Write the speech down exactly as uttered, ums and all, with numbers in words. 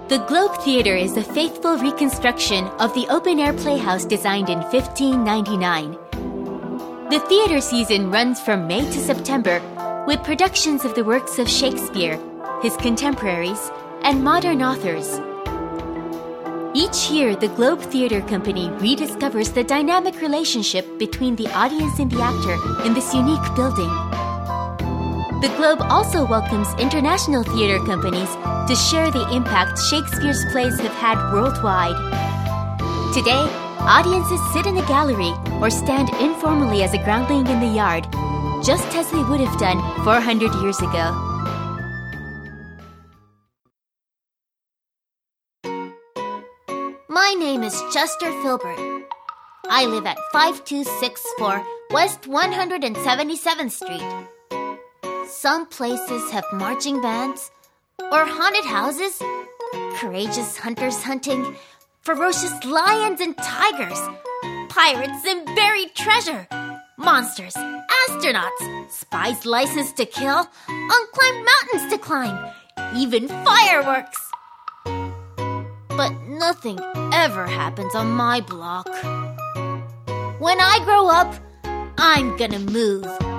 The Globe Theatre is a faithful reconstruction of the open-air playhouse designed in fifteen ninety-nine. The theater season runs from May to September with productions of the works of Shakespeare, his contemporaries, and modern authors. Each year, the Globe Theatre Company rediscovers the dynamic relationship between the audience and the actor in this unique building. The Globe also welcomes international theater companies to share the impact Shakespeare's plays have had worldwide. Today, audiences sit in a gallery or stand informally as a groundling in the yard, just as they would have done four hundred years ago. My name is Chester Filbert. I live at five two six four West one hundred seventy-seventh Street. Some places have marching bands, or haunted houses, courageous hunters hunting, ferocious lions and tigers, pirates and buried treasure, monsters, astronauts, spies licensed to kill, unclimbed mountains to climb, even fireworks. But nothing ever happens on my block. When I grow up, I'm gonna move.